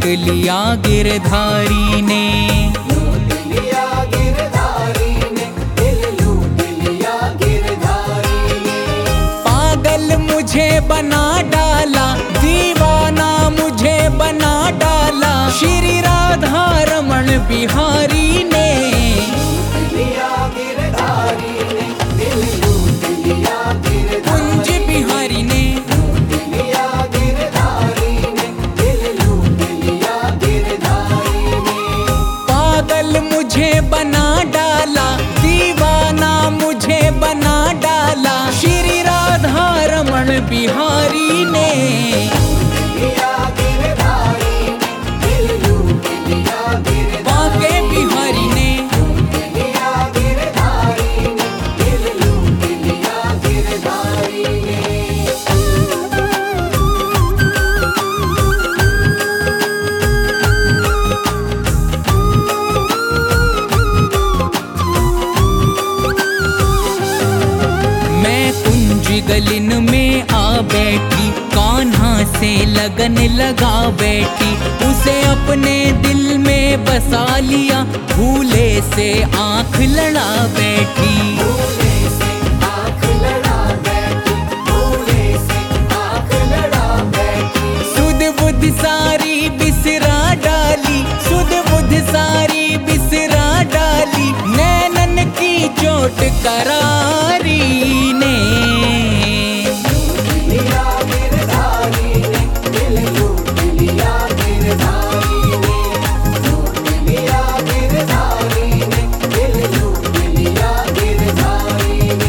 लूट लिया गिरधारी ने, लूट लिया गिरधारी ने, दिल लूट लिया गिरधारी ने। पागल मुझे बना डाला, दीवाना मुझे बना डाला, श्री राधा रमण बिहारी ने। लूट लिया गिरधारी ने, दिल लूट लिया गिरधारी कुंज बिहारी ने, लूट लिया गिरधारी ने, दिल लूट लिया गिरधारी ने। पागल मुझे बना डाला, दीवाना मुझे बना डाला, श्री राधा रमण बिहारी ने। लिया गिरधारी ने, दिल लूट लिया गिरधारी बाके बिहारी ने, लूट लिया गिरधारी ने, दिल लूट लिया गिरधारी ने। मैं कुंज गलिन में आ बैठी, कान्हा से लगन लगा बैठी, उसे अपने दिल में बसा लिया, भूले से आंख लड़ा बैठी। भूले से आँख लड़ा बैठी, भूले से आँख लड़ा बैठी। सुध बुध सारी बिसरा डाली, सुध बुध सारी बिसरा डाली, नैनन की चोट करारी ने। लिया गिरधारी ने, दिल लूट लिया गिरधारी ने, लूट लिया गिरधारी ने, दिल लूट लिया गिरधारी ने।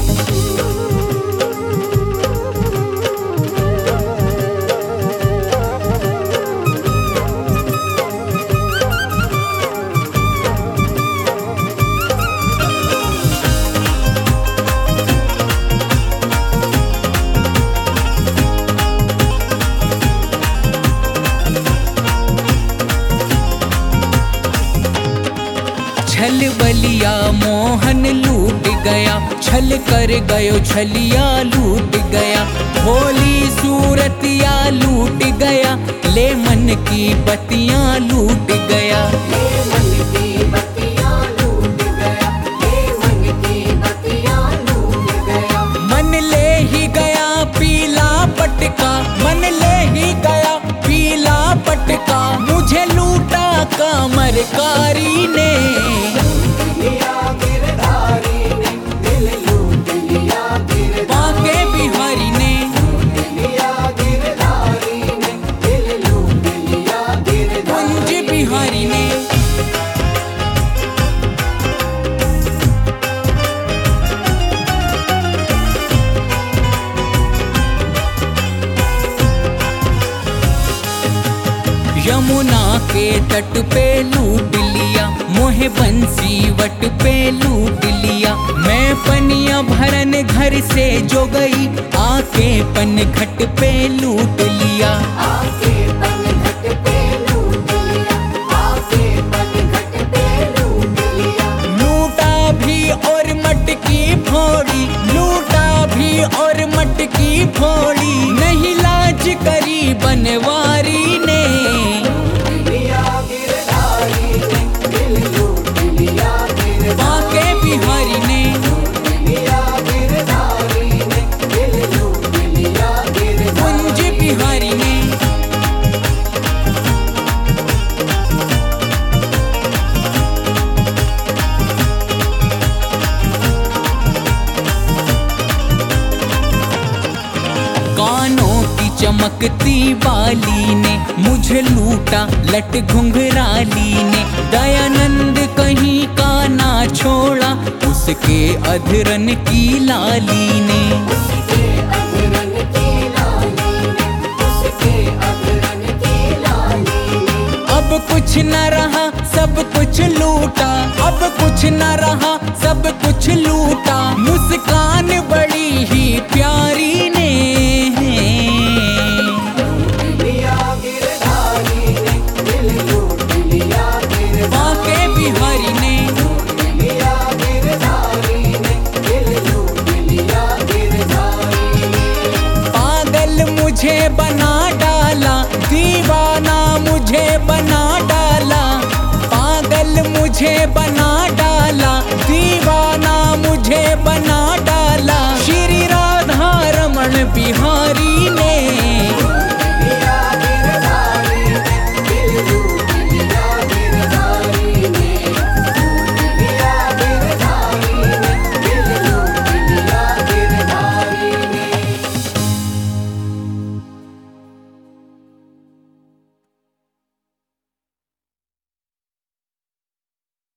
छल बलिया मोहन लूट गया, छल कर गयो छलिया लूट गया, भोली सूरतिया लूट गया, ले मन की बतियां लूट गया। ले मन की बत्तियां लूट गया, ले मन की बत्तियां लूट गया। मन ले ही गया पीला पटका, मन ले ही गया पीला पटका, मुझे लूटा कामरकारी ने। लिया गिरधारी ने, दिल लूट लिया गिरधारी बाके बिहारी ने, लूट लिया गिरधारी ने, दिल लूट लिया गिरधारी कुंज बिहारी ने। यमुना के तट पे लूट लिया, मोहे बंसी वट पे लूट लिया, मैं पनिया भरन घर से जो गई, आके पन घट पे लूट लिया। आके पन घट पे लूट लिया, आके पन घट पे लूट लिया। लूटा भी और मटकी फोड़ी, लूटा भी और मटकी फोड़ी, नहीं लाज करी बनवारी ने। लिया गिरधारी ने, दिल लूट लिया गिरधारी बाके बिहारी ने, लूट लिया गिरधारी ने, दिल लूट लिया गिरधारी कुंज बिहारी ने। कानों की चमकती बाली ने, मुझे लूटा लट घुंघराली ने, दयानंद कहीं का ना छोड़ा, उसके अधरन की लाली ने। उसके अधरन की लाली ने, उसके अधरन की लाली ने। अब कुछ न रहा सब कुछ लूटा, अब कुछ न रहा सब कुछ लूटा, मुस्कान बड़ी ही प्यारी ने। लिया गिरधारी ने, दिल लूट लिया गिरधारी बाके बिहारी ने, लूट लिया गिरधारी ने, दिल लूट लिया गिरधारी ने। पागल मुझे बना डाला, दीवाना मुझे मुझे